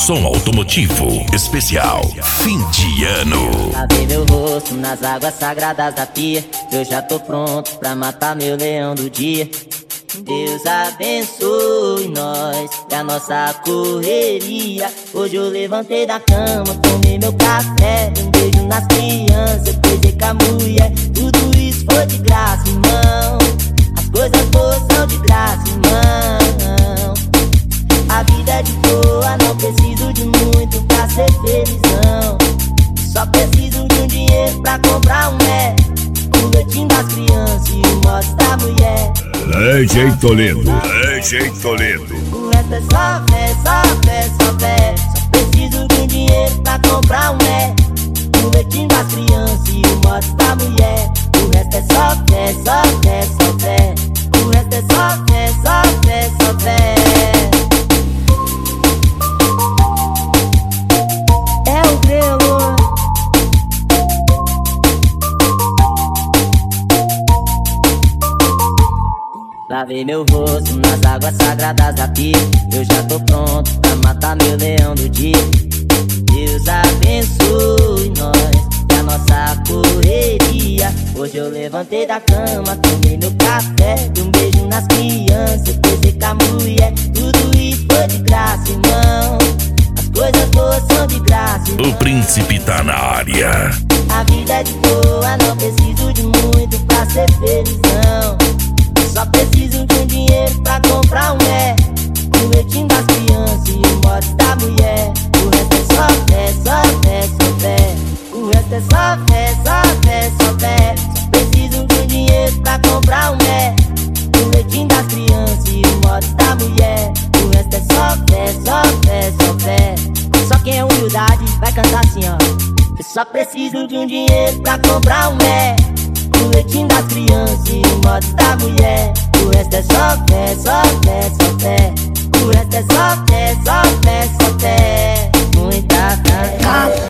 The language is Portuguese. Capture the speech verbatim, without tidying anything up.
som automotivo especial fim de ano. Lavei meu rosto nas águas sagradas da pia. Eu já tô pronto pra matar meu leão do dia. Deus abençoe nós e a nossa correria. Hoje eu levantei da cama, tomei meu café, um beijo nas crianças, coisei com a mulher. Tudo isso foi de graça, irmão. As coisas boas são de graça, irmão. A vida é de boa, não preciso de muito pra ser felizão. Só preciso de um dinheiro pra comprar um é, o leitinho das crianças e o modo da mulher. D J Toledo, D J Toledo. O resto é só fé, só fé, só fé. Só preciso de um dinheiro pra comprar um é, o leitinho das crianças e o modo da mulher. O resto é só fé, só fé, só fé. O resto é só fé, só fé, só fé. É o grelo. Lavei meu rosto nas águas sagradas da pia. Eu já tô pronto pra matar meu leão do dia. Deus abençoe nós e a nossa correria. Hoje eu levantei da cama, tomei meu café, um beijo nas crianças, coisei com a mulher. Tudo isso foi de graça, irmão. As coisas boas são de graça, irmão. O príncipe tá na área. A vida é de boa, não preciso de muito pra ser felizão. Só preciso de um dinheiro pra comprar um é, o leitinho das crianças e o modo da mulher. O resto é só fé, só fé, só fé. O resto é só fé, só fé, só fé. Só preciso de um dinheiro pra comprar um é, o leitinho das crianças e o modo da mulher. O resto é só fé, só fé, só fé. Só quem é humildade vai cantar assim, ó. Eu só preciso de um dinheiro pra comprar um é, o leitinho das crianças e o modo da mulher. O resto é só fé, só fé, só fé. O resto é só fé, só fé, só fé. Muita fé.